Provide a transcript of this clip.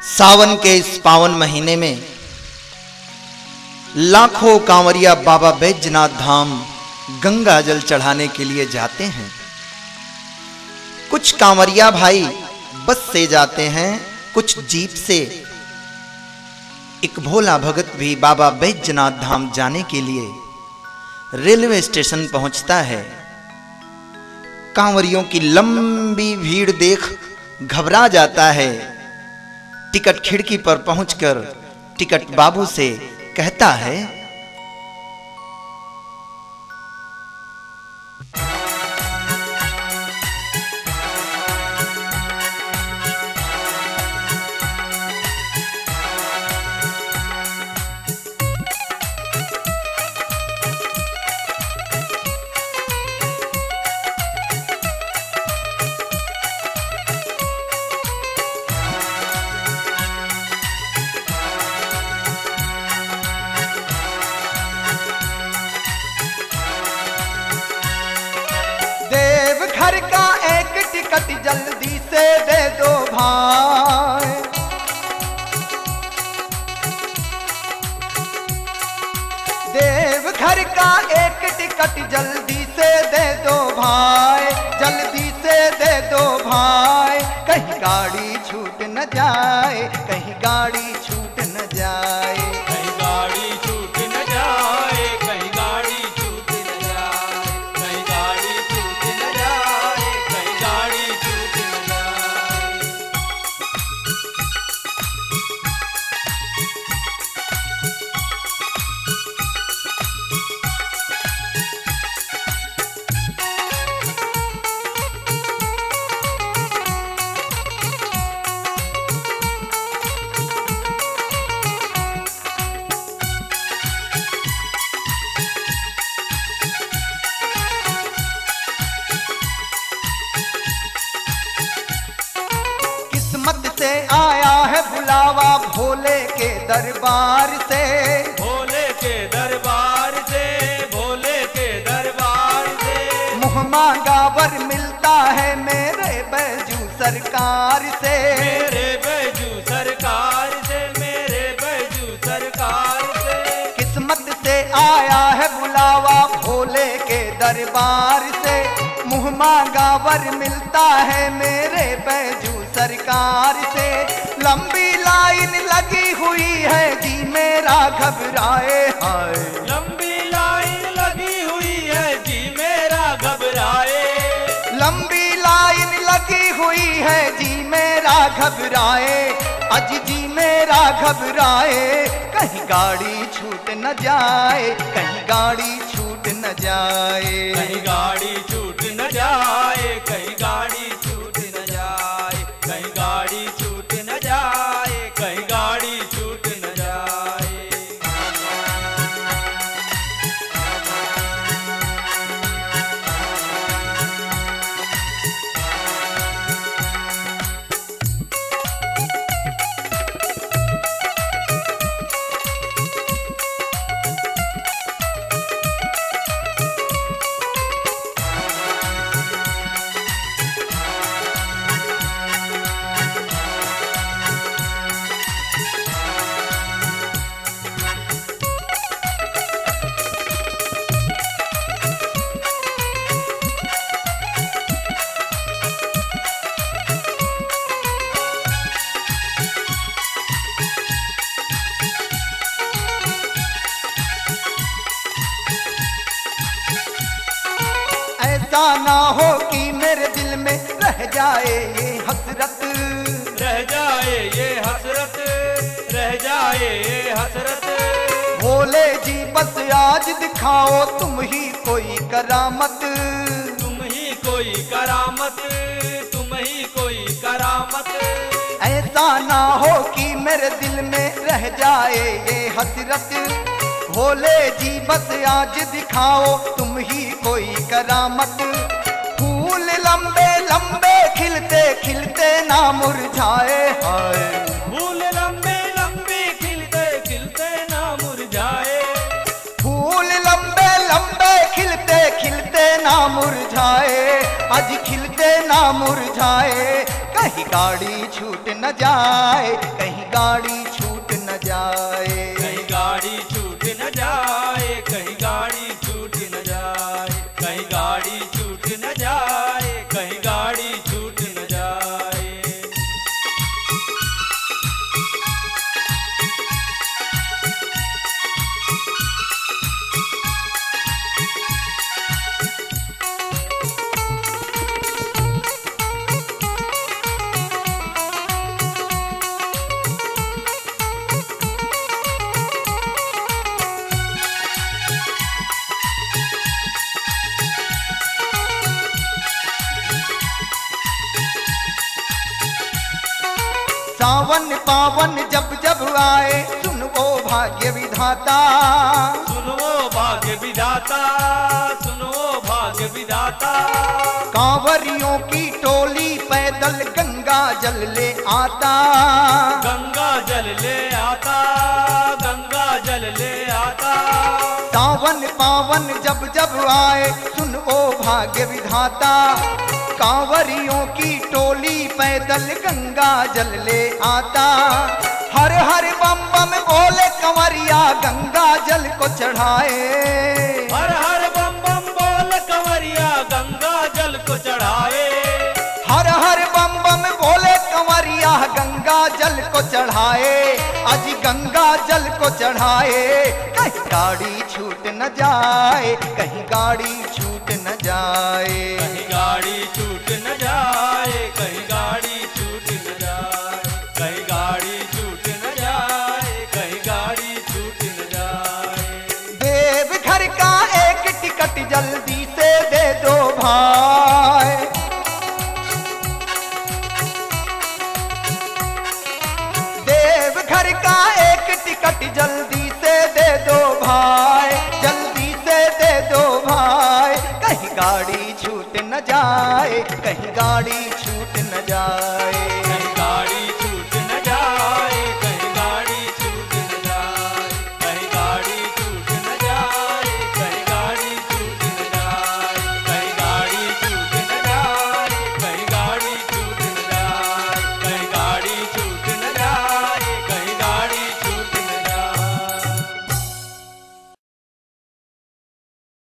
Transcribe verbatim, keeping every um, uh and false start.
सावन के इस पावन महीने में लाखों कांवरिया बाबा बैजनाथ धाम गंगा जल चढ़ाने के लिए जाते हैं। कुछ कांवरिया भाई बस से जाते हैं, कुछ जीप से। एक भोला भगत भी बाबा बैजनाथ धाम जाने के लिए रेलवे स्टेशन पहुंचता है। कांवरियों की लंबी भीड़ देख घबरा जाता है। टिकट खिड़की पर पहुंचकर टिकट बाबू से कहता है, घर का एक टिकट जल्दी से दे दो भाई। देवघर का एक टिकट जल्दी से दे दो भाई, जल्दी से दे दो भाई। कहीं गाड़ी छूट न जाए, कहीं गाड़ी छूट न जाए, कहीं गाड़ी छूट न जाए, कहीं गाड़ी छूट न जाए, कहीं गाड़ी छूट न जाए, कहीं गाड़ी छूट न जाए। किस्मत से आया है बुलावा भोले के दरबार से, भोले के दरबार से, भोले के दरबार से। मुँह मांगा वर मिलता है मेरे बैजू सरकार से, मेरे बैजू सरकार से, मेरे बैजू सरकार से। किस्मत से आया है बुलावा भोले के दरबार से। मुँह मांगा वर मिलता है मेरे बैजू सरकार से। लंबी लाइन लगी हुई है जी मेरा घबराए हाय, लंबी लाइन लगी हुई है जी मेरा घबराए। लंबी लाइन लगी हुई है जी मेरा घबराए, अज जी मेरा घबराए। कहीं गाड़ी छूट न जाए, कहीं गाड़ी छूट न जाए, कहीं गाड़ी छूट न जाए, कहीं गाड़ी छूट न जाए, कहीं गाड़ी छूट न जाए, कहीं गाड़ी छूट न जाए। ऐसा ना हो कि मेरे दिल में रह जाए ये हसरत, रह जाए ये हसरत, रह जाए ये हसरत। भोले जी बस आज दिखाओ तुम ही कोई करामत, तुम ही कोई करामत, तुम ही कोई करामत। ऐसा ना हो कि मेरे दिल में रह जाए ये हसरत। भोले जी बस आज दिखाओ तुम ही कोई करामत। फूल लंबे लंबे खिलते खिलते ना मुरझाए हाय, फूल लंबे लंबे खिलते खिलते ना मुरझाए। फूल लंबे लंबे खिलते खिलते ना मुरझाए, आज खिलते ना मुरझाए। कहीं गाड़ी छूट न जाए, कहीं गाड़ी छूट न जाए। कहीं गाड़ी छूट न जाए, कहीं गाड़ी छूट न जाए, कहीं गाड़ी छूट न जाए, कहीं गाड़ी छूट न जाए। सावन पावन जब जब आए, सुन ओ भाग्य विधाता, सुनो भाग्य विधाता, सुनो भाग्य विधाता। कांवरियों की टोली पैदल गंगा जल ले आता, गंगा जल ले आता, गंगा जल ले आता। सावन पावन जब जब आए, सुन ओ भाग्य विधाता, कांवरियों की टोली पैदल गंगा जल ले आता। हर हर बम बम बोले कंवरिया गंगा जल को चढ़ाए, हर हर बम बम बोल कंवरिया गंगा जल को चढ़ाए। हर हर बम बम बोले कंवरिया गंगा जल को चढ़ाए, आज गंगा जल को चढ़ाए। कहीं गाड़ी छूट न जाए, कहीं गाड़ी छूट न जाए। कहीं गाड़ी छूट न जाए, कहीं गाड़ी छूट न जाए, कहीं गाड़ी छूट न जाए, कहीं गाड़ी छूट न जाए। देवघर का एक टिकट जल्दी से दे दो भाई, देवघर का एक टिकट जल्दी से दे दो भाई, जल्दी से दे दो भाई। कहीं गाड़ी छूट न जाए, कहीं गाड़ी छूट न जाए।